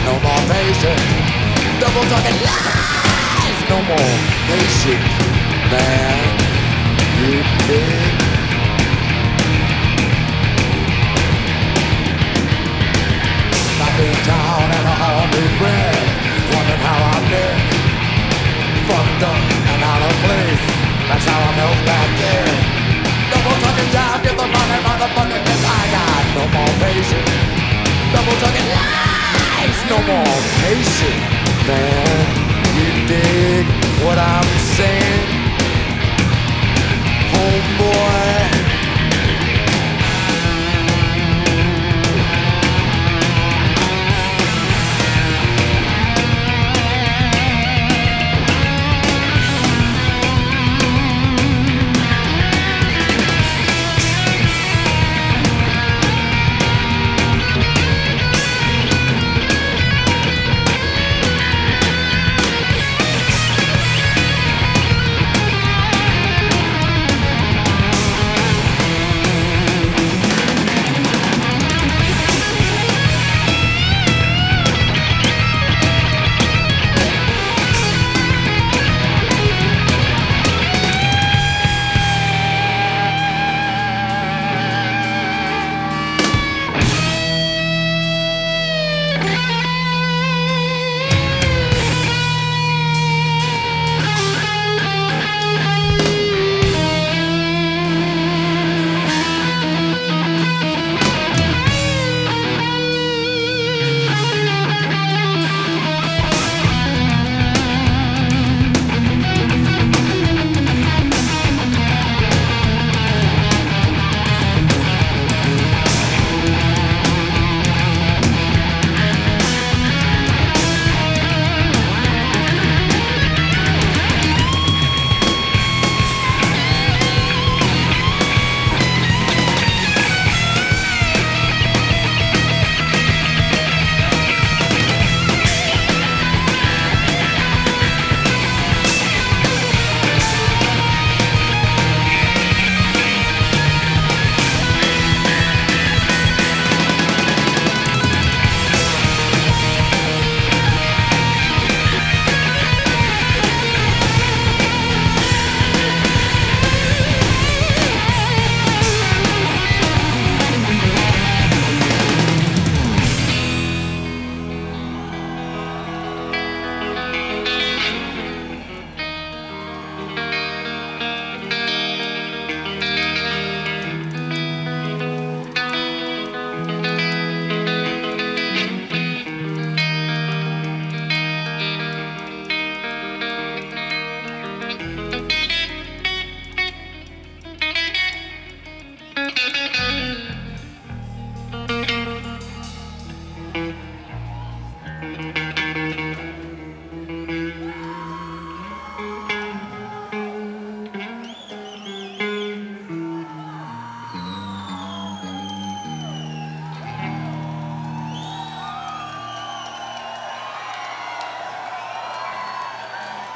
no more patience. Double talking lies, no more patience, man. You dig? Back in town and a whole new friend, wondering how I've been. Fucked up and out of place, that's how I felt back then. Double talking jive, get the money, motherfucker, 'cause I got no more patience. Double talking lies, no more patience, man.